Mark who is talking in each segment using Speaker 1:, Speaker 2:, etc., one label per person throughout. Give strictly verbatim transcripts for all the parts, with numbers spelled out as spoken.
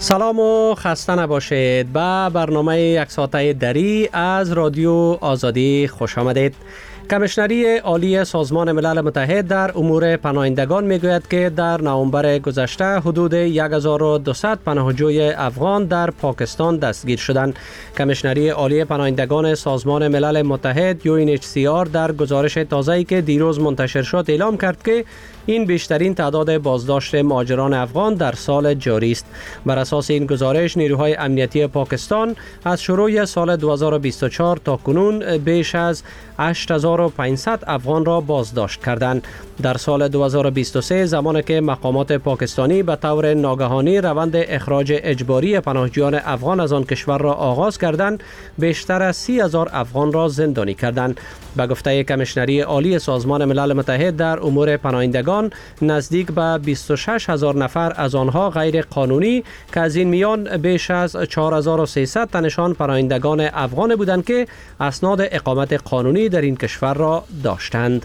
Speaker 1: سلام و خسته نباشید. به برنامه یک ساعته دری از رادیو آزادی خوش آمدید. کمیشنری عالی سازمان ملل متحد در امور پناهندگان میگوید که در نوامبر گذشته حدود هزار و دویست پناهجوی افغان در پاکستان دستگیر شدند. کمیشنری عالی پناهندگان سازمان ملل متحد یو این اچ سی آر در گزارش تازه‌ای که دیروز منتشر شد اعلام کرد که این بیشترین تعداد بازداشت مهاجران افغان در سال جاری است. بر اساس این گزارش نیروهای امنیتی پاکستان از شروع سال دو هزار و بیست و چهار تا کنون بیش از هشت هزار و پانصد افغان را بازداشت کردند. در سال دو هزار و بیست و سه زمانی که مقامات پاکستانی به طور ناگهانی روند اخراج اجباری پناهجویان افغان از آن کشور را آغاز کردند، بیشتر از سی هزار افغان را زندانی کردند. به گفته کمیشنری عالی سازمان ملل متحد در امور پناهندگان، نزدیک به بیست و شش هزار نفر از آنها غیر قانونی که از این میان بیش از چهار هزار و سیصد تنشان پناهندگان افغان بودند که اسناد اقامت قانونی در این کشور را داشتند.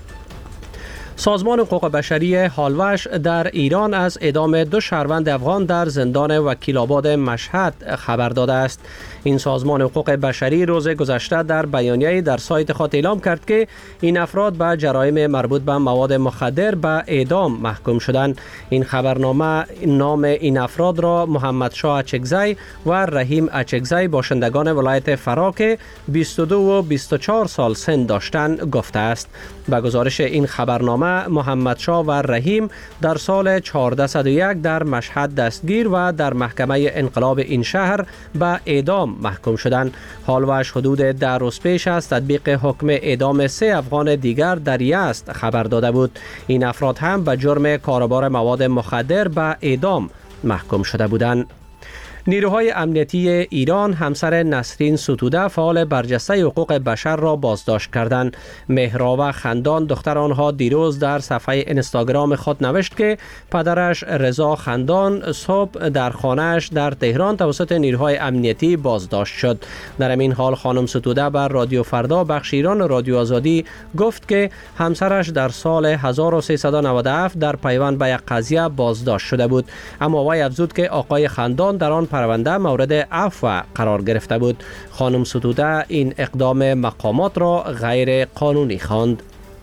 Speaker 1: سازمان حقوق بشری هالوش در ایران از اعدام دو شهروند افغان در زندان وکیل آباد مشهد خبر داده است. این سازمان حقوق بشری روز گذشته در بیانیه‌ای در سایت خود اعلام کرد که این افراد به جرایم مربوط به مواد مخدر به اعدام محکوم شدند. این خبرنامه نام این افراد را محمد شاه اچکزی و رحیم اچکزی باشندگان ولایت فرا که بیست و دو و بیست و چهار سال سن داشتند گفته است. به گزارش این خبرنامه محمد شاه و رحیم در سال چهارده صد و یک در مشهد دستگیر و در محکمه انقلاب این شهر به اعدام محکوم شدند. هالوش حدود ده روز پیش از تطبیق حکم اعدام سه افغان دیگر در یزد خبر داده بود. این افراد هم به جرم کاروبار مواد مخدر به اعدام محکوم شده بودند. نیروهای امنیتی ایران همسر نسرین ستوده فعال برجسته حقوق بشر را بازداشت کردند. مهراوه خندان دختر آنها دیروز در صفحه اینستاگرام خود نوشت که پدرش رضا خندان صبح در خانه‌اش در تهران توسط نیروهای امنیتی بازداشت شد. در این حال خانم ستوده بر رادیو فردا بخش ایران رادیو آزادی گفت که همسرش در سال هزار و سیصد و نود و هفت در پیوند به یک قضیه بازداشت شده بود، اما وی افزود که آقای خندان در آن پرونده مورد عفو قرار گرفته بود. خانم ستوده این اقدام مقامات را غیر قانونی خواند.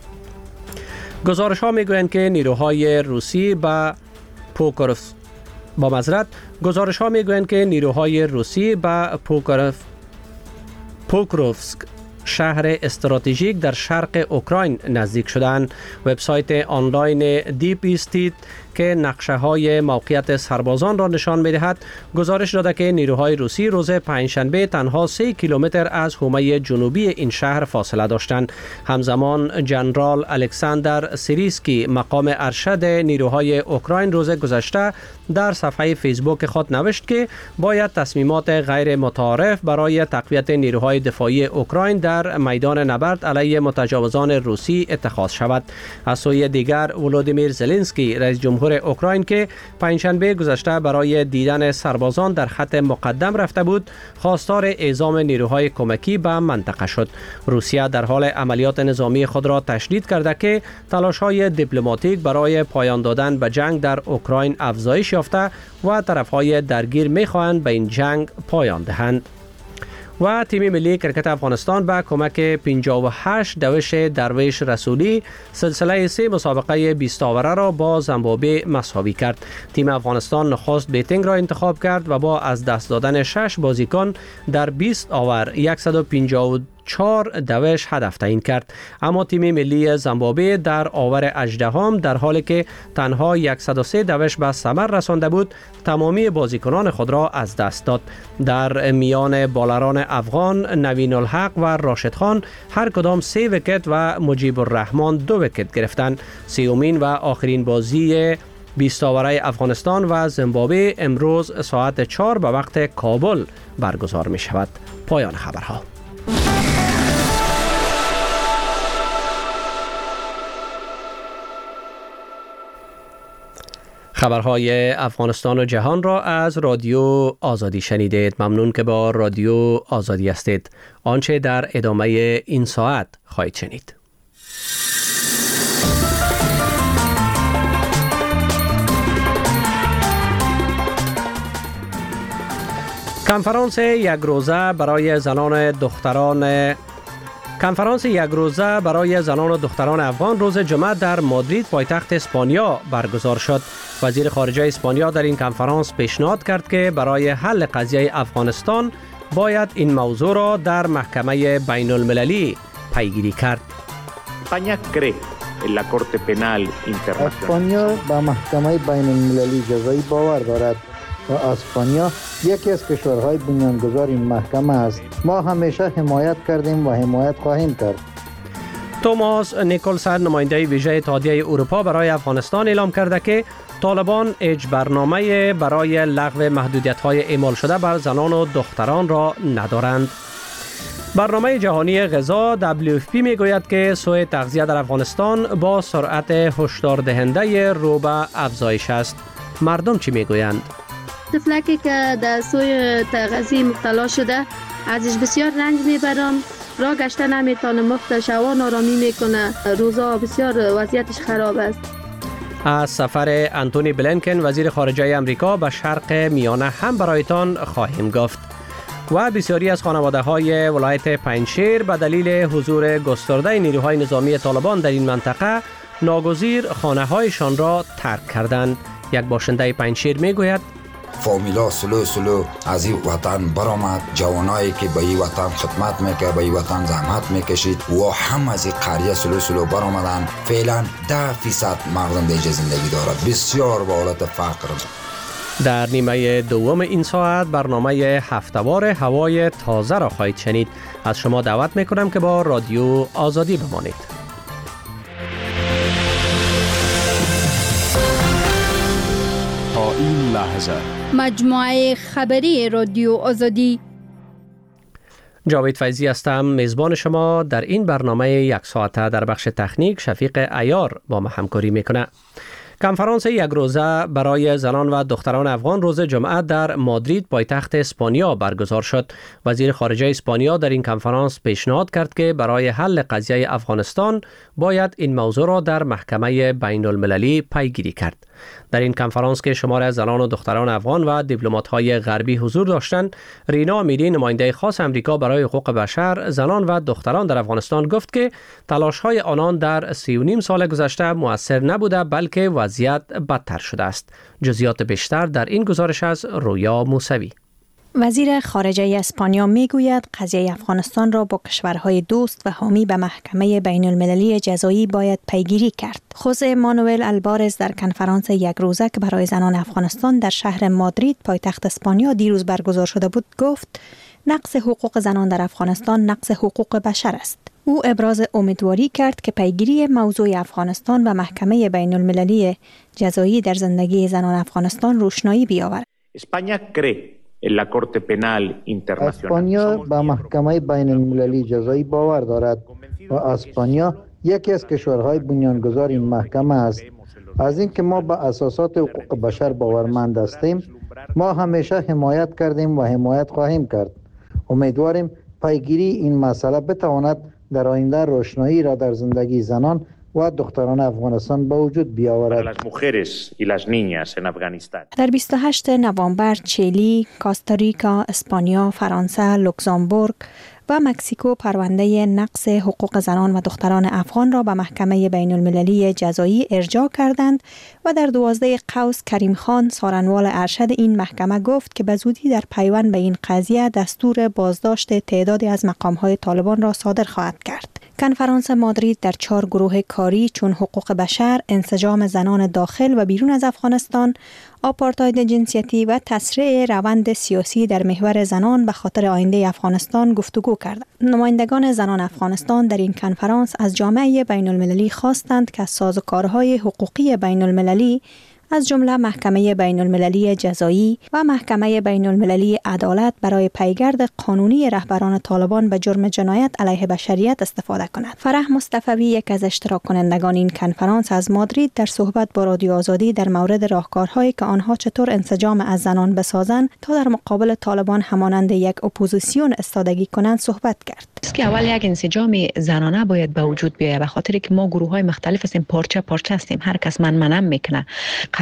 Speaker 1: گزارش ها می گویند که نیروهای روسی با پوکروف با معذرت گزارش ها می گویند که نیروهای روسی با پوکروف پوکروفسک شهر استراتژیک در شرق اوکراین نزدیک شدند. وبسایت آنلاین دیپ استیت که نقشه های موقعیت سربازان را نشان می دهد گزارش داده که نیروهای روسی روز پنجشنبه تنها سه کیلومتر از حومه جنوبی این شهر فاصله داشتند. همزمان جنرال الکساندر سیریسکی مقام ارشد نیروهای اوکراین روز گذشته در صفحه فیسبوک خود نوشت که باید تصمیمات غیر متعارف برای تقویت نیروهای دفاعی اوکراین در میدان نبرد علیه متجاوزان روسی اتخاذ شود. از سوی دیگر ولودیمیر زلنسکی رئیس جمهور اوکراین که پنجشنبه گذشته برای دیدن سربازان در خط مقدم رفته بود، خواستار اعزام نیروهای کمکی به منطقه شد. روسیه در حال عملیات نظامی خود را تشدید کرده که تلاش‌های دیپلماتیک برای پایان دادن به جنگ در اوکراین افزایش یافته و طرف‌های درگیر می‌خواهند به این جنگ پایان دهند. و تیم ملی کرکت افغانستان به کمک پنجاه و هشت دوش درویش رسولی سلسله سه مسابقه بیست آوره را با زیمبابوه مساوی کرد. تیم افغانستان نخست بیتینگ را انتخاب کرد و با از دست دادن شش بازیکن در بیست آور صد و پنجاه و چهار دوش هدف تعیین کرد، اما تیم ملی زیمبابوه در آور هجدهم در حالی که تنها صد و سه دوش به ثمر رسانده بود تمامی بازیکنان خود را از دست داد. در میان بالران افغان نوین الحق و راشد خان هر کدام سه ویکت و مجیب الرحمن دو ویکت گرفتند. سیومین و آخرین بازی بیست آوره افغانستان و زیمبابوه امروز ساعت چهار به وقت کابل برگزار می شود. پایان خبرها. خبرهای افغانستان و جهان را از رادیو آزادی شنیدید. ممنون که با رادیو آزادی هستید. آنچه در ادامه این ساعت خواهید شنید. کنفرانس یک روزه برای زنان دختران کنفرانس یک روزه برای زنان و دختران افغان روز جمعه در مادرید پایتخت اسپانیا برگزار شد. وزیر خارجه اسپانیا در این کنفرانس پیشنهاد کرد که برای حل قضیه افغانستان باید این موضوع را در محکمه بین المللی پیگیری کرد.
Speaker 2: اسپانیا به محکمه بین المللی جزایی باور دارد و اسپانیا یکی از کشورهای بنیانگذار این محکمه است. ما همیشه حمایت کردیم و حمایت خواهیم کرد.
Speaker 1: توماس نیکولسن نماینده ویژه اتحادیه اروپا برای افغانستان اعلام کرده که طالبان هیچ برنامه برای لغو محدودیت‌های اعمال شده بر زنان و دختران را ندارند. برنامه جهانی غذا دبلیو اف پی میگوید که سوء تغذیه در افغانستان با سرعت هشدار دهنده رو به افزایش است. مردم چی میگویند؟
Speaker 3: طفلکی که در سوی تغذیه مبتلا شده ازش بسیار رنج میبرم، راه گشته نمیتونه، مفت شوا نارامی میکنه، روزا بسیار وضعیتش خراب است.
Speaker 1: از سفر انتونی بلینکن وزیر خارجه امریکا به شرق میانه هم برایتان خواهیم گفت. و بسیاری از خانواده های ولایت پنجشیر به دلیل حضور گسترده نیروهای نظامی طالبان در این منطقه ناگزیر خانه هایشان را ترک کردند. یک باشنده پنجشیر میگوید
Speaker 4: فامیلا سلو سلو از این وطن برآمد، جوانایی که به این وطن خدمت میکرد، به این وطن زحمت میکشید و هم از این قریه سلو سلو برآمدن. فعلا ده فیصد مردم دیگه زندگی دارد، بسیار با حالت فقر.
Speaker 1: در نیمه دوم این ساعت برنامه هفته‌وار هوای تازه را خواهید شنید. از شما دعوت میکنم که با رادیو آزادی بمانید.
Speaker 5: تا این لحظه
Speaker 6: مجموعه خبری رادیو آزادی.
Speaker 1: جاوید فیضی هستم، میزبان شما در این برنامه یک ساعته. در بخش تکنیک شفیق عیار با ما همکاری میکنه. کنفرانس یک روزه برای زنان و دختران افغان روز جمعه در مادرید پایتخت اسپانیا برگزار شد. وزیر خارجه اسپانیا در این کنفرانس پیشنهاد کرد که برای حل قضیه افغانستان باید این موضوع را در محکمه بین المللی پیگیری کرد. در این کنفرانس که شمار از زنان و دختران افغان و دیپلمات‌های غربی حضور داشتند، رینا امیری نماینده خاص امریکا برای حقوق بشر، زنان و دختران در افغانستان گفت که تلاش‌های آنان در سی و نیم سال گذشته مؤثر نبوده، بلکه وضعیت بدتر شده است. جزئیات بیشتر در این گزارش از رویا موسوی.
Speaker 7: وزیر خارجه اسپانیا میگوید قضیه افغانستان را با کشورهای دوست و حامی به محکمه بین المللی جزایی باید پیگیری کرد. خوزه مانوئل البارز در کنفرانس یک روزه که برای زنان افغانستان در شهر مادرید پایتخت اسپانیا دیروز برگزار شده بود گفت نقض حقوق زنان در افغانستان نقض حقوق بشر است. او ابراز امیدواری کرد که پیگیری موضوع افغانستان و محکمه بین المللی جزایی در زندگی زنان افغانستان روشنایی بیاورد.
Speaker 2: اسپانیا به محکمه بین المللی جزایی باور دارد و اسپانیا یکی از کشورهای بنیانگذار این محکمه است. از اینکه ما به اساسات حقوق بشر باورمند هستیم، ما همیشه حمایت کردیم و حمایت خواهیم کرد. امیدواریم پیگیری این مسئله بتواند در آینده روشنایی را در زندگی زنان و دختران افغانستان به وجود بیاورد.
Speaker 7: در بیست و هشتم نوامبر چیلی، کوستاریکا، اسپانیا، فرانسه، لوکزامبورگ و مکزیکو پرونده نقض حقوق زنان و دختران افغان را به محکمه بین المللی جزایی ارجاع کردند و در دوازده قوس کریم خان سارنوال ارشد این محکمه گفت که به زودی در پیوند به این قضیه دستور بازداشت تعدادی از مقام‌های طالبان را صادر خواهد کرد. کنفرانس مادرید در چهار گروه کاری چون حقوق بشر، انسجام زنان داخل و بیرون از افغانستان، آپارتاید جنسیتی و تسریع روند سیاسی در محور زنان به خاطر آینده افغانستان گفتگو کردند. نمایندگان زنان افغانستان در این کنفرانس از جامعه بین المللی خواستند که سازوکارهای حقوقی بین المللی از جمله محکمه بین المللی جزایی و محکمه بین المللی عدالت برای پیگرد قانونی رهبران طالبان به جرم جنایت علیه بشریت استفاده کند. فرح مصطفی یک از اشتراک کنندگان این کنفرانس از مادرید در صحبت با رادیو آزادی در مورد راهکارهایی که آنها چطور انسجام از زنان بسازند تا در مقابل طالبان همانند یک اپوزیسیون استادگی کنند صحبت کرد.
Speaker 8: که اول یک انسجام زنانه باید به وجود بیاید، به خاطر که ما گروه‌های مختلف هستیم، پارچه پارچه هستیم، هر کس من منم میکنه.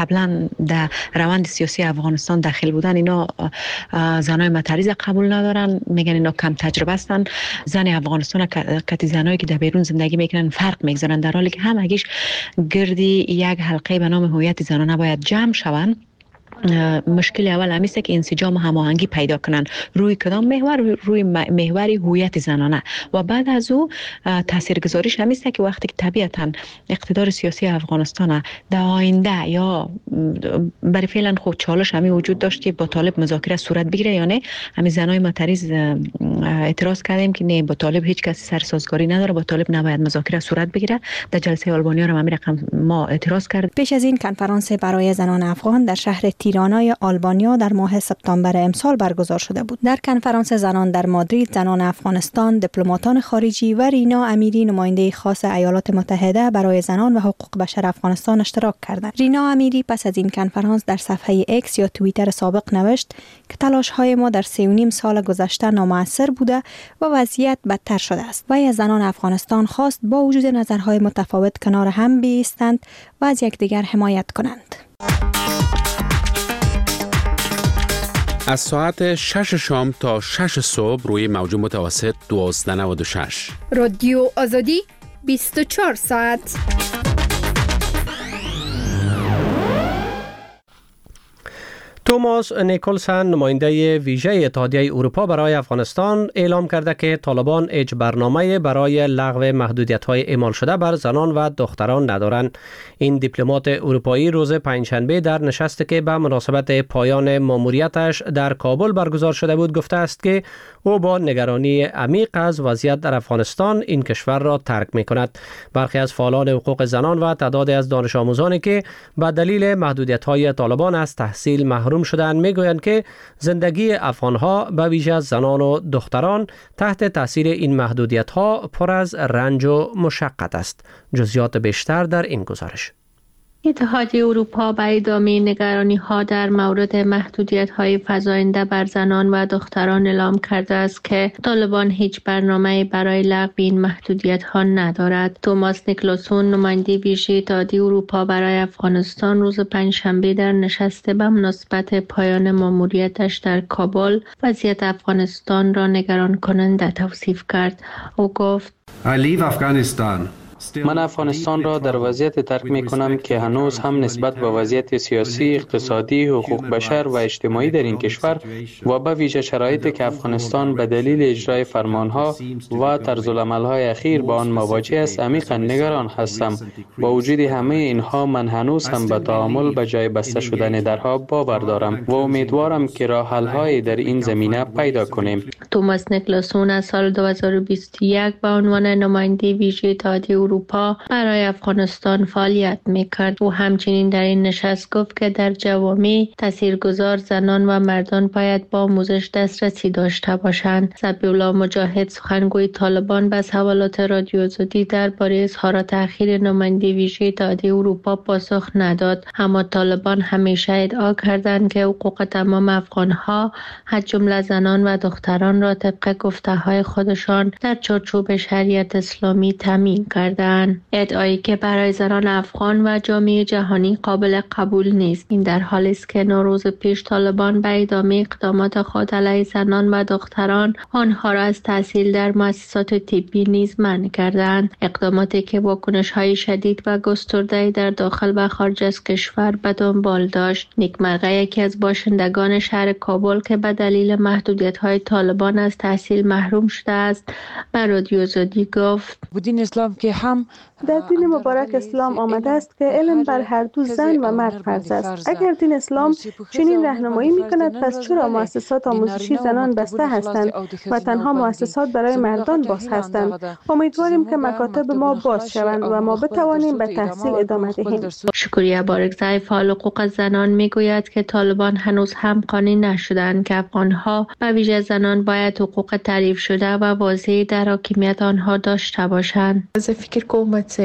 Speaker 8: قبلا در روند سیاسی افغانستان داخل بودن، اینا زنای متریز قبول ندارن، میگن اینا کم تجربه هستن. زن افغانستان کتی زنایی که در بیرون زندگی میکنن فرق میگذارن، در حالی که همگیش گردی یک حلقه به نام هویت زنانه باید جمع شوند. مشکل اول همیسته که انسجام هماهنگی پیدا کنن روی کدام محور، روی محور هویت زنانه، و بعد از او تاثیرگذاریش همیسته که وقتی که طبیعتا اقتدار سیاسی افغانستان در آینده یا برای فعلا خود چالش همی وجود داشت که با طالب مذاکره صورت بگیره یا نه، همین زنای متریز اعتراض کردیم که نه، با طالب هیچ کسی سرسازگاری نداره، با طالب نباید مذاکره صورت بگیره. در جلسه آلبانیا هم همین رقم ما اعتراض کرد.
Speaker 7: پیش از این کنفرانس برای زنان افغان در شهر تیرانای آلبانیا در ماه سپتامبر امسال برگزار شده بود. در کنفرانس زنان در مادرید، زنان افغانستان، دیپلماتان خارجی و رینا امیری، نماینده خاص ایالات متحده برای زنان و حقوق بشر افغانستان اشتراک کردند. رینا امیری پس از این کنفرانس در صفحه اکس یا توییتر سابق نوشت که تلاش‌های ما در سه و نیم سال گذشته نامؤثر بوده و وضعیت بدتر شده است و از زنان افغانستان خواست با وجود نظرهای متفاوت کنار هم بایستند و از یکدیگر حمایت کنند.
Speaker 5: از ساعت شش شام تا شش صبح روی موج متوسط دوازده نود و شش.
Speaker 6: رادیو آزادی بیست و چهار ساعت.
Speaker 1: توماس نیکلسن، نماینده ویژه اتحادیه اروپا برای افغانستان، اعلام کرده که طالبان هیچ برنامه برای لغو محدودیت‌های اعمال شده بر زنان و دختران ندارند. این دیپلمات اروپایی روز پنجشنبه در نشستی که به مناسبت پایان ماموریتش در کابل برگزار شده بود گفته است که او با نگرانی عمیق از وضعیت در افغانستان این کشور را ترک می‌کند. برخی از فعالان حقوق زنان و تعدادی از دانش آموزانی که به دلیل محدودیت‌های طالبان از تحصیل محروم شدند میگویند که زندگی افغانها به ویژه زنان و دختران تحت تاثیر این محدودیت‌ها پر از رنج و مشقت است. جزئیات بیشتر در این گزارش.
Speaker 3: اتحادیه اروپا به ادامه نگرانی‌ها در مورد محدودیت‌های فزاینده بر زنان و دختران اعلام کرده است که طالبان هیچ برنامه‌ای برای لغو این محدودیت‌ها ندارد. توماس نیکلسون، نماینده ویژه اتحادیه اروپا برای افغانستان، روز پنجشنبه در نشست به مناسبت پایان ماموریتش در کابل وضعیت افغانستان را نگران کننده توصیف کرد. او گفت:
Speaker 9: من افغانستان را در وضعیت ترک می کنم که هنوز هم نسبت به وضعیت سیاسی، اقتصادی، حقوق بشر و اجتماعی در این کشور و به ویژه شرایطی که افغانستان به دلیل اجرای فرمانها و طرزالعمل‌های اخیر با آن مواجه است عمیقاً نگران هستم. با وجود همه اینها من هنوز هم به تعامل به جای بسته شدن درها باور دارم و امیدوارم که راه حل‌هایی در این زمینه پیدا کنیم.
Speaker 3: توماس نیکلسون از سال دو هزار و بیست و یک به عنوان نماینده ویژه اتحادیه اروپا برای افغانستان فعالیت میکرد. او همچنین در این نشست گفت که در جوامع تاثیرگذار زنان و مردان باید با آموزش دسترسی داشته باشند. ذبیح‌الله مجاهد، سخنگوی طالبان، به سوالات رادیو آزادی درباره اظهارات اخیر نماینده ویژه اتحادیه اروپا پاسخ نداد، اما طالبان همیشه ادعا کردند که حقوق تمام افغانها از جمله زنان و دختران را طبق گفته‌های خودشان در چارچوب شریعت اسلامی تامین کردند. ادعایی که برای زنان افغان و جامعه جهانی قابل قبول نیست. این در حالی است که نوروز پیش طالبان به ادامه اقدامات خود علیه زنان و دختران آنها را از تحصیل در مؤسسات طبی نیز منع کردند. اقداماتی که واکنش‌های شدید و گسترده در داخل و خارج از کشور به دنبال داشت. نیک مرغه، یکی از باشندگان شهر کابل که به دلیل محدودیت‌های طالبان از تحصیل محروم شده است، به رادیو آزادی گفت:
Speaker 10: دین اسلام که هم
Speaker 11: در دین مبارک اسلام آمده است که علم بر هر دو زن و مرد فرض است. اگر دین اسلام چنین راهنمایی می‌کند، پس چرا مؤسسات آموزشی زنان بسته هستند و تنها مؤسسات برای مردان باز هستند؟ امیدواریم که مکاتب ما باز شوند و ما بتوانیم به تحصیل ادامه دهیم.
Speaker 3: شکریه بارکزای، فعال حقوق زنان، میگوید که طالبان هنوز هم قانع نشدند که افغانها به ویژه زنان باید حقوق تعریف شده و واضحی در حاکمیت آنها داشته باشند.
Speaker 12: از فکر کوم چې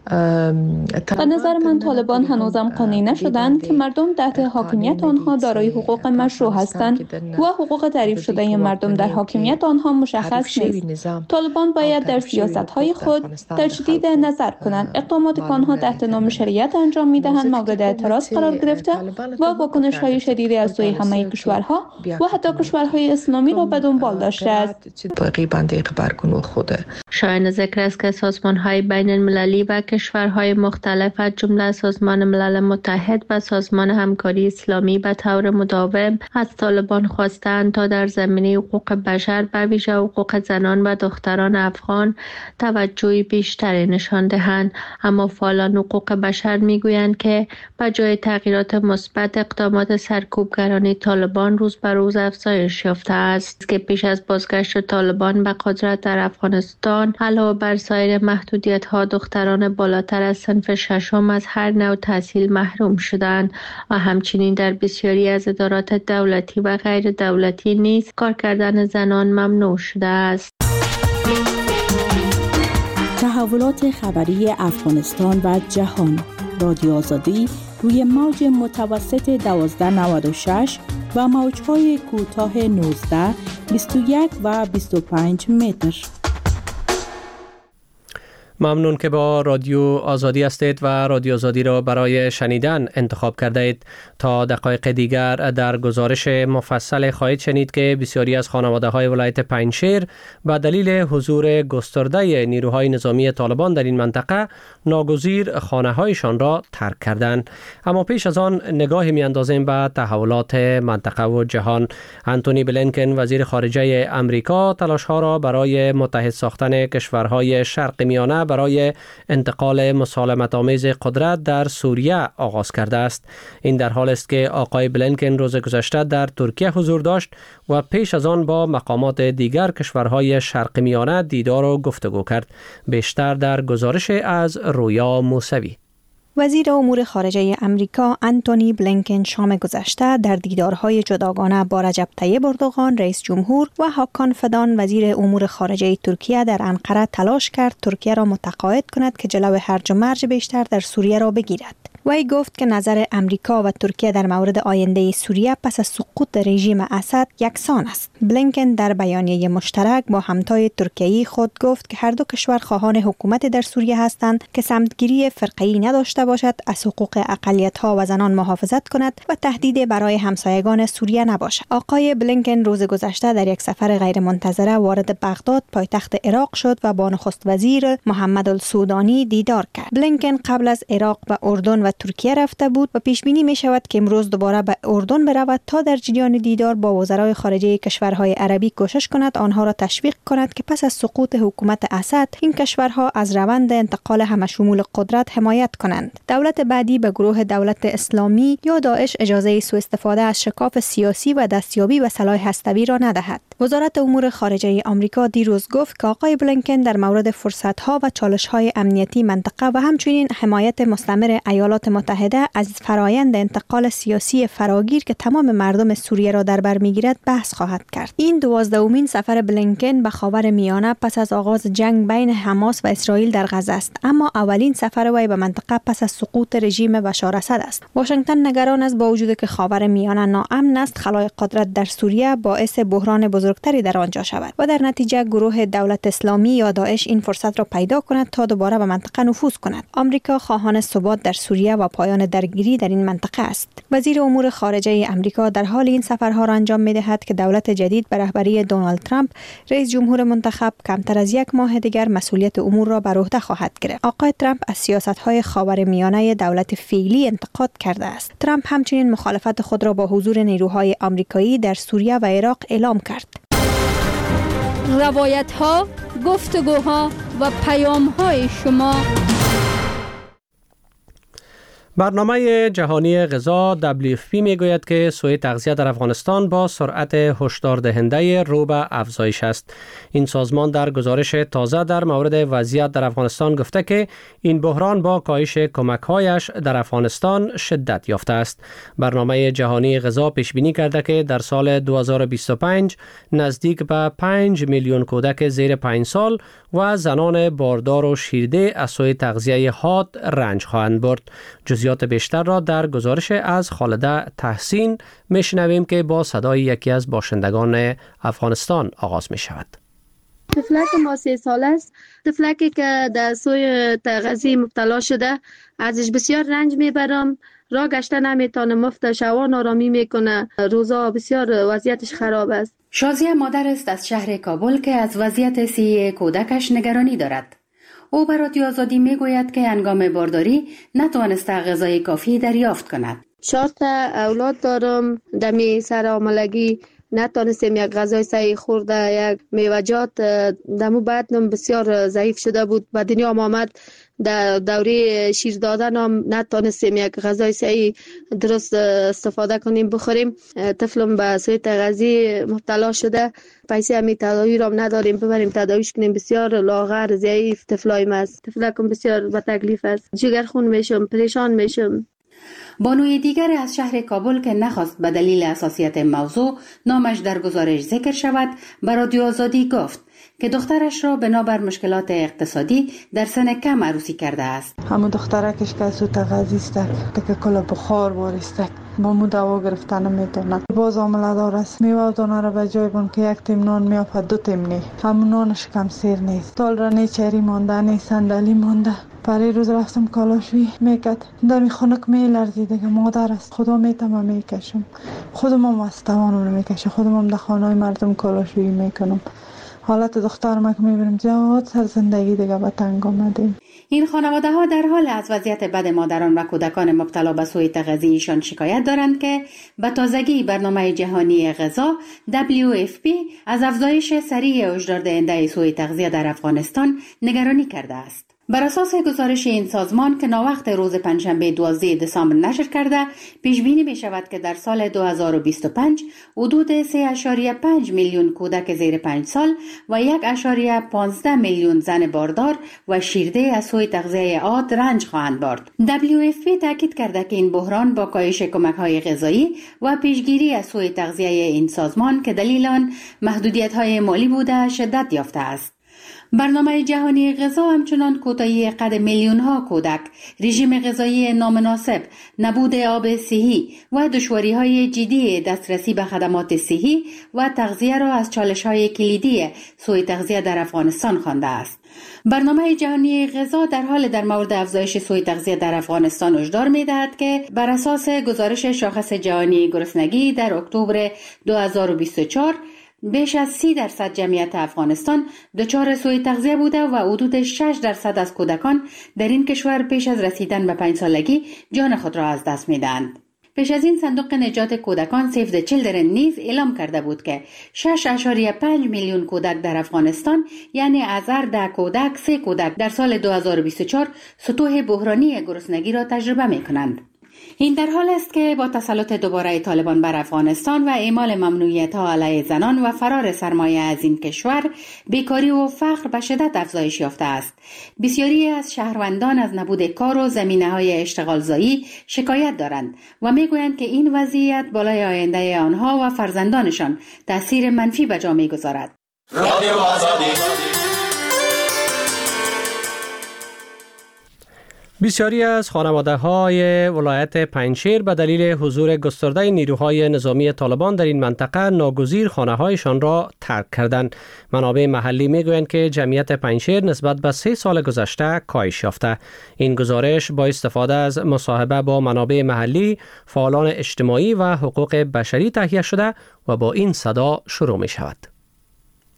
Speaker 10: به نظر من طالبان هنوزم قانع نشدند که مردم تحت حاکمیت آنها دارای حقوق مشروع هستند و حقوق تعریف شده مردم در حاکمیت آنها مشخص نیست. طالبان باید در سیاست‌های خود تجدید نظر کنند. اقدامات که آنها تحت نام شریعت انجام می‌دهند مورد اعتراض قرار گرفته و واکنش‌های شدیدی از سوی همه کشورها و حتی کشورهای اسلامی را به دنبال داشته است.
Speaker 3: شایان ذکر است که سازمان‌های بین‌المللی و کشورهای مختلف از جمله سازمان ملل متحد و سازمان همکاری اسلامی به طور مداوم از طالبان خواستند تا در زمینه حقوق بشر به ویژه حقوق زنان و دختران افغان توجهی بیشتری نشان دهند، اما فعالان حقوق بشر میگویند که به جای تغییرات مثبت اقدامات سرکوبگرانه طالبان روز به روز افزایش یافته است که پیش از بازگشت طالبان به قدرت در افغانستان علاوه بر سایر محدودیت‌ها دختران بالاتر از صنف ششم از هر نوع تحصیل محروم شدند و همچنین در بسیاری از ادارات دولتی و غیر دولتی نیز کار کردن زنان ممنوع شده است.
Speaker 12: تحولات خبری افغانستان و جهان. رادیو آزادی روی موج متوسط دوازده نود و شش و موج‌های کوتاه نوزده، بیست و یک و بیست و پنج متر.
Speaker 1: ممنون که با رادیو آزادی هستید و رادیو آزادی را برای شنیدن انتخاب کرده اید. تا دقایق دیگر در گزارش مفصل خواهید شنید که بسیاری از خانواده های ولایت پنجشیر به دلیل حضور گسترده نیروهای نظامی طالبان در این منطقه ناگزیر خانه هایشان را ترک کردند. اما پیش از آن نگاهی می اندازیم به تحولات منطقه و جهان. انتونی بلینکن وزیر خارجه امریکا تلاش ها را برای متحد ساختن کشورهای شرق میانه برای انتقال مسالمت آمیز قدرت در سوریه آغاز کرده است. این در حال است که آقای بلینکن روز گذشته در ترکیه حضور داشت و پیش از آن با مقامات دیگر کشورهای شرق میانه دیدار و گفتگو کرد. بیشتر در گزارش از رویا موسوی.
Speaker 7: وزیر امور خارجه امریکا انتونی بلینکن شام گذشته در دیدارهای جداگانه با رجب طیب اردوغان رئیس جمهور و هاکان فدان وزیر امور خارجه ترکیه در انقره تلاش کرد ترکیه را متقاعد کند که جلو هرج و مرج بیشتر در سوریه را بگیرد. وی گفت که نظر امریکا و ترکیه در مورد آینده سوریه پس از سقوط رژیم اسد یکسان است. بلینکن در بیانیه مشترک با همتای ترکیه‌ای خود گفت که هر دو کشور خواهان حکومت در سوریه هستند که سمتگیری فرقه‌ای نداشته باشد، از حقوق اقلیت‌ها و زنان محافظت کند و تهدید برای همسایگان سوریه نباشد. آقای بلینکن روز گذشته در یک سفر غیرمنتظره وارد بغداد پایتخت عراق شد و با نخست وزیر محمد السودانی دیدار کرد. بلینکن قبل از عراق و اردن و ترکیه رفته بود و پیش بینی می شود که امروز دوباره به اردن برود تا در جریان دیدار با وزرای خارجه کشورهای عربی کوشش کند آنها را تشویق کند که پس از سقوط حکومت اسد این کشورها از روند انتقال همشمول قدرت حمایت کنند. دولت بعدی به گروه دولت اسلامی یا داعش اجازه سوء استفاده از شکاف سیاسی و دستیابی به سلاح هسته‌ای را ندهد. وزارت امور خارجه آمریکا دیروز گفت که آقای بلینکن در مورد فرصت‌ها و چالش‌های امنیتی منطقه و همچنین حمایت مستمر ایالات متحده از فرایند انتقال سیاسی فراگیر که تمام مردم سوریه را در بر می‌گیرد بحث خواهد کرد. این دوازدهمین سفر بلینکن به خاورمیانه پس از آغاز جنگ بین حماس و اسرائیل در غزه است، اما اولین سفر وی به منطقه پس از سقوط رژیم بشار اسد است. واشنگتن نگران است با وجود که خاورمیانه ناامن است، خلای قدرت در سوریه باعث بحران بزرگتری در آنجا شود و در نتیجه گروه دولت اسلامی یا داعش این فرصت را پیدا کند تا دوباره به منطقه نفوذ کند. آمریکا خواهان ثبات در سوریه و پایان درگیری در این منطقه است. وزیر امور خارجه امریکا در حال این سفرها را انجام می‌دهد که دولت جدید به رهبری دونالد ترامپ رئیس جمهور منتخب کمتر از یک ماه دیگر مسئولیت امور را بر عهده خواهد گرفت. آقای ترامپ از سیاست‌های خاورمیانه دولت فعلی انتقاد کرده است. ترامپ همچنین مخالفت خود را با حضور نیروهای آمریکایی در سوریه و عراق اعلام کرد.
Speaker 6: روایت‌ها، گفتگوها و پیام‌های شما.
Speaker 1: برنامه جهانی غذا دبلیو اف پی میگوید که سوء تغذیه در افغانستان با سرعت هشدار دهنده رو به افزایش است. این سازمان در گزارش تازه در مورد وضعیت در افغانستان گفته که این بحران با کاهش کمک‌هایش در افغانستان شدت یافته است. برنامه جهانی غذا پیش بینی کرده که در سال دو هزار و بیست و پنج نزدیک به پنج میلیون کودک زیر پنج سال و زنان باردار و شیرده از سوء تغذیه حاد رنج خواهند برد. جزئیات بیشتر را در گزارش از خالده تحسین میشنویم که با صدای یکی از باشندگان افغانستان آغاز می شود.
Speaker 3: طفلک ما سه ساله است. طفلکی که در سوء تغذیه مبتلا شده، ازش بسیار رنج میبرم. راه گشته نمیتونه، مفت شوا نارامی میکنه، روزا بسیار وضعیتش خراب است.
Speaker 13: شازیه مادر است از شهر کابل که از وضعیت صحی کودکش نگرانی دارد. او به رادیو آزادی میگوید که هنگام بارداری نتوانسته غذای کافی دریافت کند.
Speaker 3: چهار تا اولاد دارم، دمی سر آملگی نتونستیم یک غذای صحیح خورده. یک میوجات دمو بدنم بسیار ضعیف شده بود، به دنیا آمد. در دوره شیر دادن هم نتونستیم یک غذای صحیح درست استفاده کنیم بخوریم. طفلم به سوء تغذیه مبتلا شده، پیسه همی تداوی را نداریم ببریم تداویش کنیم. بسیار لاغر ضعیف طفلایم است. طفلکم بسیار به تکلیف است، جگرخون میشم، پریشان میشم.
Speaker 13: بانوی دیگر از شهر کابل که نخواست به دلیل حساسیت موضوع نامش در گزارش ذکر شود به رادیو آزادی گفت که دخترش را بنابر مشکلات اقتصادی در سن کم عروسی کرده است.
Speaker 14: همون دخترکش که سوء تغذیه است که کلا بخار واریست، با مو دوا گرفتن نمیتونه. باز عامله دار است. میوه و دانه را به جای بون که یک تیم نان میافد دو تیم نی. همون نانش کم سیر نیست. تال را نی چری مانده نی صندلی مانده. پری روز رفتم کالاشوی میکرد، دمی خنک میلرزیده که مادر است خدا میتم میکشم، خودم هم از توانم نمیکشه، خودم هم در خانه مردم کالاشوی میکنم. حالت دخترم که میبینم جواد سر زندگی دیگه به تنگ آمدیم.
Speaker 13: این خانواده ها در حال از وضعیت بد مادران و کودکان مبتلا به سوء تغذیه ایشان شکایت دارند که به تازگی برنامه جهانی غذا دبلیو اف پی از افزایش سریع هشدار دهنده سوء تغذیه در افغانستان نگرانی کرده است. بر اساس گزارش این سازمان که ناوقت روز پنجشنبه دوازده دسامبر نشر کرده، پیش بینی می شود که در سال دو هزار و بیست و پنج حدود سه ممیز پنج میلیون کودک زیر پنج سال و یک ممیز پانزده میلیون زن باردار و شیرده از سوء تغذیه عاد رنج خواهند برد. دبلیو اف پی تاکید کرده که این بحران با کاهش کمک‌های غذایی و پیشگیری از سوء تغذیه این سازمان که دلیل آن محدودیت‌های مالی بوده شدت یافته است. برنامه جهانی غذا همچنان کوتاهی قد میلیون ها کودک، رژیم غذایی نامناسب، نبود آب صحی و دشواری های جدی دسترسی به خدمات صحی و تغذیه را از چالش های کلیدی سوء تغذیه در افغانستان خوانده است. برنامه جهانی غذا در حال در مورد افزایش سوء تغذیه در افغانستان هشدار می‌دهد که بر اساس گزارش شاخص جهانی گرسنگی در اکتبر دو هزار و بیست و چهار بیش از سی درصد جمعیت افغانستان دچار سوء تغذیه بوده و حدود شش درصد از کودکان در این کشور پیش از رسیدن به پنج سالگی جان خود را از دست می‌دهند. پیش از این صندوق نجات کودکان سیو د چیلدرن نیز اعلام کرده بود که شش ممیز پنج میلیون کودک در افغانستان، یعنی از هر ده کودک سه کودک در سال دو هزار و بیست و چهار سطوح بحرانی گرسنگی را تجربه می‌کنند. این در حال است که با تسلط دوباره طالبان بر افغانستان و اعمال ممنوعیت‌ها علیه زنان و فرار سرمایه از این کشور، بیکاری و فقر به شدت افزایش یافته است. بسیاری از شهروندان از نبود کار و زمینه‌های اشتغالزایی شکایت دارند و میگویند که این وضعیت بالای آینده آنها و فرزندانشان تأثیر منفی به جا می‌گذارد. رادیو آزادی.
Speaker 1: بسیاری از خانواده‌های ولایت پنجشیر به دلیل حضور گسترده نیروهای نظامی طالبان در این منطقه ناگزیر خانه‌هایشان را ترک کردند. منابع محلی میگویند که جمعیت پنجشیر نسبت به سه سال گذشته کاهش یافته. این گزارش با استفاده از مصاحبه با منابع محلی، فعالان اجتماعی و حقوق بشری تهیه شده و با این صدا شروع می شود.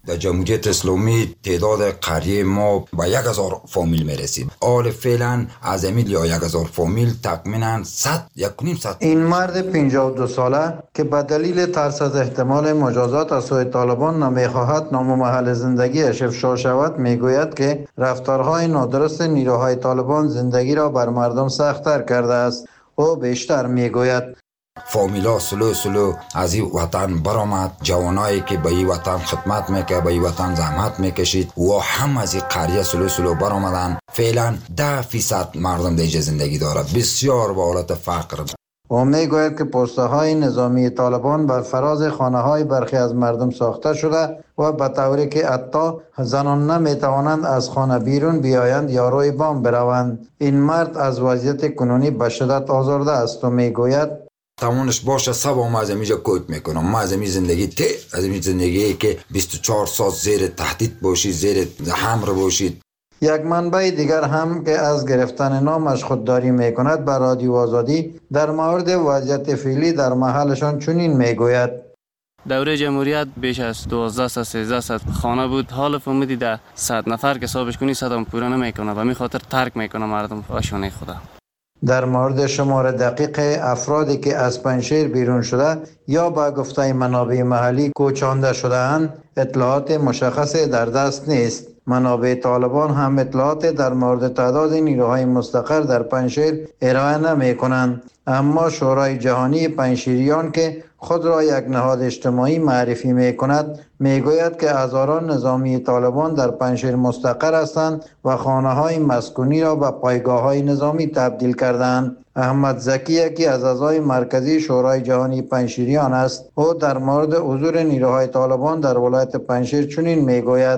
Speaker 4: در جمهوریت اسلامی تعداد قریه ما با یک هزار فامیل میرسید. حال فعلا از امیل یا یک هزار فامیل تقریبا صد یک و نیم صد.
Speaker 2: این مرد پنجاه و دو ساله که به دلیل ترس از احتمال مجازات از سوی طالبان نمیخواهد نام و محل زندگیش افشا شود، میگوید که رفتارهای نادرست نیروهای طالبان زندگی را بر مردم سخت‌تر کرده است. او بیشتر میگوید
Speaker 4: فامیلا سلو سلو از این وطن برآمد، جوانایی که به این وطن خدمت میکرد، به این وطن زحمت میکشید و هم از این قریه سلو سلو برآمدن. فعلا ده فیصد مردم دیگه زندگی دارد، بسیار به حالت فقر.
Speaker 2: او میگوید که پوسته های نظامی طالبان بر فراز خانه های برخی از مردم ساخته شده و به طوری که حتی زنان نمیتوانند از خانه بیرون بیایند یا روی بام بروند. این مرد از وضعیت کنونی به شدت آزرده است و میگوید
Speaker 4: تمامش باشه سبا ما از اینجا کوک میکنم. ما از این زندگی ته از این زندگی که بیست و چهار ساعت زیر تهدید باشید، زیر حمر باشید.
Speaker 2: یک منبع دیگر هم که از گرفتن نامش خودداری میکند به رادیو آزادی در مورد وضعیت فعلی در محلشان چنین میگوید:
Speaker 15: دوره جمهوریت بیش از دوازده تا سیزده صد خانه بود. حال فهمیدی ده صد نفر که حسابش کنی صد هم پوره نمیکنه و می خاطر ترک میکنه مردم آشونه خدا.
Speaker 2: در مورد شمار دقیق افرادی که از پنجشیر بیرون شده یا با گفته منابع محلی کوچانده شده اند اطلاعات مشخصی در دست نیست. منابع طالبان هم اطلاعات در مورد تعداد نیروهای مستقر در پنجشیر ارائه نمی کنند. اما شورای جهانی پنجشیریان که خود را یک نهاد اجتماعی معرفی می کند می گوید که هزاران نظامی طالبان در پنجشیر مستقر هستند و خانه های مسکونی را به پایگاه های نظامی تبدیل کردند. احمد زکی یکی از اعضای مرکزی شورای جهانی پنجشیریان است. او در مورد حضور نیروهای طالبان در ولایت پنجشیر چنین می گوید: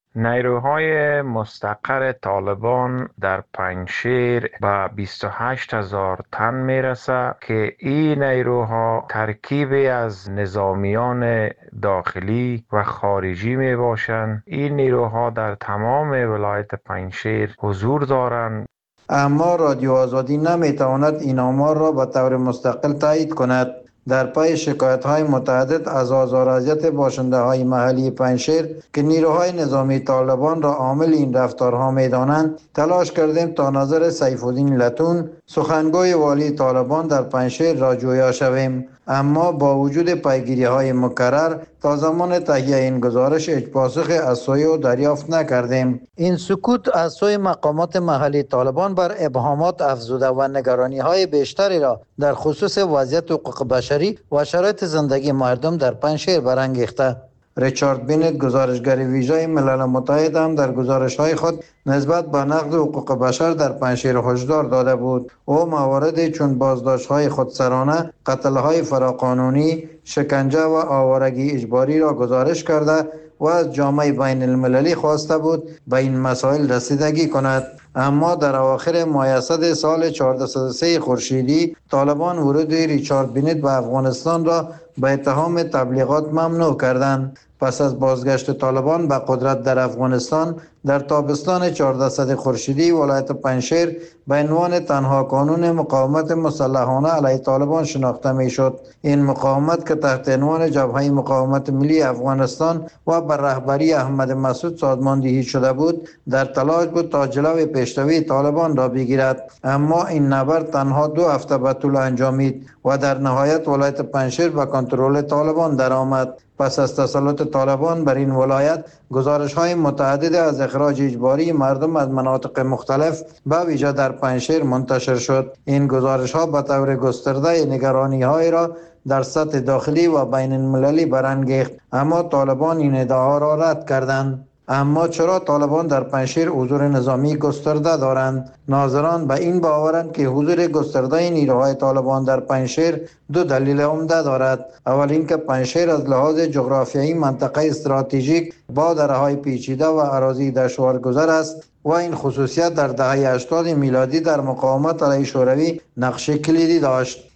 Speaker 16: نیروهای مستقر طالبان در پنجشیر به بیست و هشت هزار تن میرسه که این نیروها ترکیبی از نظامیان داخلی و خارجی می باشند. این نیروها در تمام ولایت پنجشیر حضور دارند.
Speaker 2: اما رادیو آزادی نمیتواند این آمار را به طور مستقل تایید کند. در پای شکایت های متعدد از آزار و اذیت باشنده های محلی پنجشیر که نیروهای نظامی طالبان را عامل این رفتارها می دانند تلاش کردیم تا نظر سیف الدین لتون سخنگوی والی طالبان در پنجشیر را جویا شویم، اما با وجود پیگیری های مکرر تا زمان تهیه این گزارش هیچ پاسخ از سوی او دریافت نکردیم. این سکوت از سوی مقامات محلی طالبان بر ابهامات افزوده و نگرانی های بیشتری را در خصوص وضعیت حقوق بشری و شرایط زندگی مردم در پنجشیر برانگیخته. ریچارد بینت گزارشگر ویژه ملل متحد هم در گزارش‌های خود نسبت به نقض حقوق بشر در پنجشیر هشدار داده بود. او مواردی چون بازداشت‌های خودسرانه، قتل‌های فراقانونی، شکنجه و آوارگی اجباری را گزارش کرده و از جامعه بین المللی خواسته بود به این مسائل رسیدگی کند. اما در اواخر ماه اسد سال چهارصد و سه خورشیدی طالبان ورود ریچارد بینت به افغانستان را به اتهام تبلیغات ممنوع کردند. پس از بازگشت طالبان به قدرت در افغانستان در تابستان چهارصد خورشیدی ولایت پنجشیر به عنوان تنها کانون مقاومت مسلحانه علیه طالبان شناخته میشد. این مقاومت که تحت عنوان جبهه مقاومت ملی افغانستان و بر رهبری احمد مسعود سازماندهی شده بود در تلاش بود تا جلوی پیشروی طالبان را بگیرد. اما این نبرد تنها دو هفته به طول انجامید و در نهایت ولایت پنجشیر به کنترل طالبان درآمد. پس از تسلط طالبان بر این ولایت گزارش‌های متعدد از اخراج اجباری مردم از مناطق مختلف به ویژه در پنجشیر منتشر شد. این گزارش‌ها به طور گسترده نگرانی‌های را در سطح داخلی و بین المللی برانگیخت، اما طالبان این ادعا را رد کردند. اما چرا طالبان در پنجشیر حضور نظامی گسترده دارند؟ ناظران به این باورند که حضور گسترده نیروهای طالبان در پنجشیر دو دلیل عمده دارد. اول اینکه پنجشیر از لحاظ جغرافیایی منطقه استراتژیک با دره‌های پیچیده و اراضی دشوارگذر است و این خصوصیت در دهه هشتاد میلادی در مقاومت علیه شوروی نقش کلیدی داشت.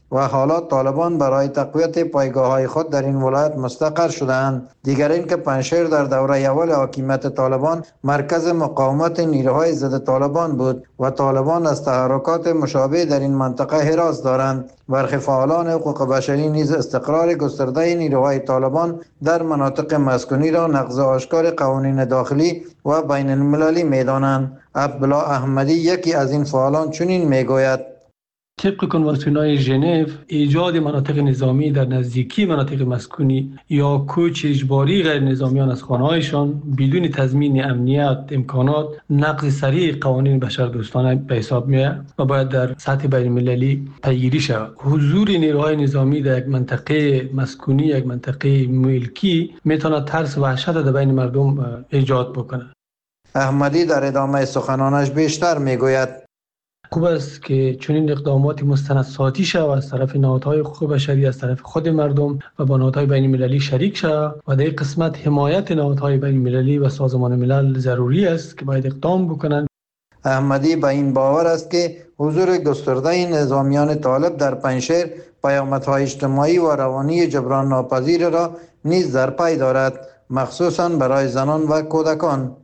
Speaker 2: و حالا طالبان برای تقویت پایگاه‌های خود در این ولایت مستقر شدند. دیگر اینکه پنجشیر در دوره اول حاکمیت طالبان مرکز مقاومت نیروهای ضد طالبان بود و طالبان از تحرکات مشابه در این منطقه هراس دارند. برخی فعالان حقوق بشری نیز استقرار گسترده نیروهای طالبان در مناطق مسکونی را نقض آشکار قوانین داخلی و بین المللی می‌دانند. عبدالله احمدی یکی از این فعالان چنین میگوید:
Speaker 17: طبق کنوانسیون‌های ژنو، ایجاد مناطق نظامی در نزدیکی مناطق مسکونی یا کوچ اجباری غیر نظامیان از خانه‌هایشان بدون تضمین امنیت امکانات نقض صریح قوانین بشردوستانه به حساب می‌آید و باید در سطح بین‌المللی پیگیری شود. حضور نیروهای نظامی در یک منطقه مسکونی، یک منطقه ملکی میتواند ترس و وحشت در بین مردم ایجاد بکند.
Speaker 2: احمدی در ادامه سخنانش بیشتر میگوید:
Speaker 17: خوب است که چنین اقدامات مستندسازی شود از طرف نهادهای حقوق بشری، از طرف خود مردم و با نهادهای بین المللی شریک شود و در این قسمت حمایت نهادهای بین المللی و سازمان ملل ضروری است که باید اقدام بکنند.
Speaker 2: احمدی به این باور است که حضور گسترده نظامیان طالب در پنجشیر پیامدهای اجتماعی و روانی جبران ناپذیر را نیز در پی دارد، مخصوصا برای زنان و کودکان.